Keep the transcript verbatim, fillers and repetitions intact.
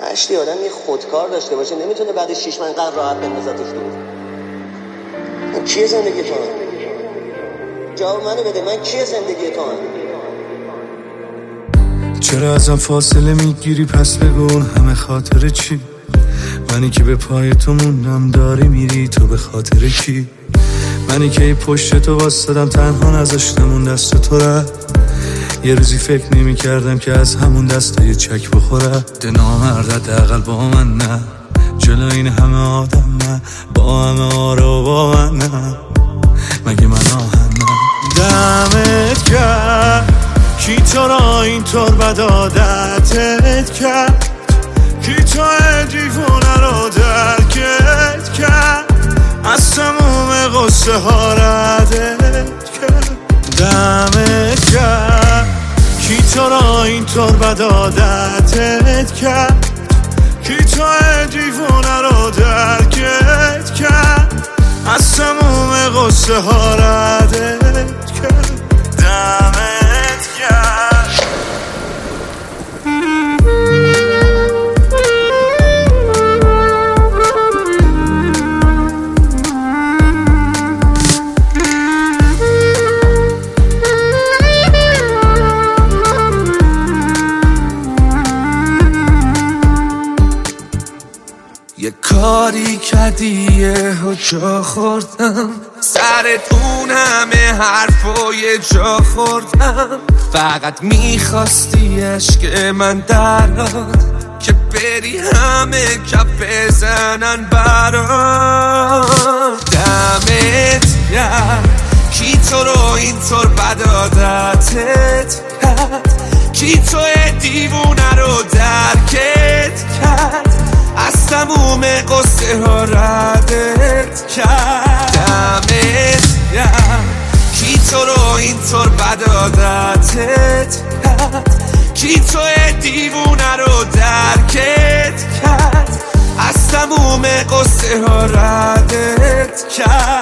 هشتی آدم یه خودکار داشته باشه نمیتونه بعد شیش ماه اینقدر راحت بندازتش دور. من کیه زندگی تو هم؟ جواب منو بده، من کیه زندگی تو هم؟ چرا ازم فاصله میگیری پس بگو همه خاطر چی؟ منی که به پای تو موندم داری میری تو به خاطر کی؟ منی که ای پشت تو واسدم تنها نذاشتم اون دست تو رفت. یه روزی فکر نمی کردم که از همون دست یه چک بخوره. ده نامرد حداقل با من نه، جلو این همه آدم نه، با همه آرا با من نه، مگه من آهن نه. دمت کرد کی تو را اینطور بد عادتت کرد، کی تو دیوونه رو درکت کرد، از تموم قصه ها ردت کرد. دمت کرد کی تو را اینطور بد عادتت کرد، کی تو دیوونه رو درکت کرد، از تموم قصه ها ردت کرد. دمت کرد. یه کاری کردی یه جا خوردم، سرت اون همه حرفای جا خوردم. فقط میخواستی عشق من دراد که بری همه کف بزنن برات. دمت گرم کی تو رو اینطور بد عادتت کرد، کی تو دیوونه رو درکت کرد، از تموم قصه ها ردت کرد. دمت گرم کی تو رو اینطور بد عادتت کرد، کی تو دیوونه رو درکت کرد، از تموم قصه ها ردت کرد.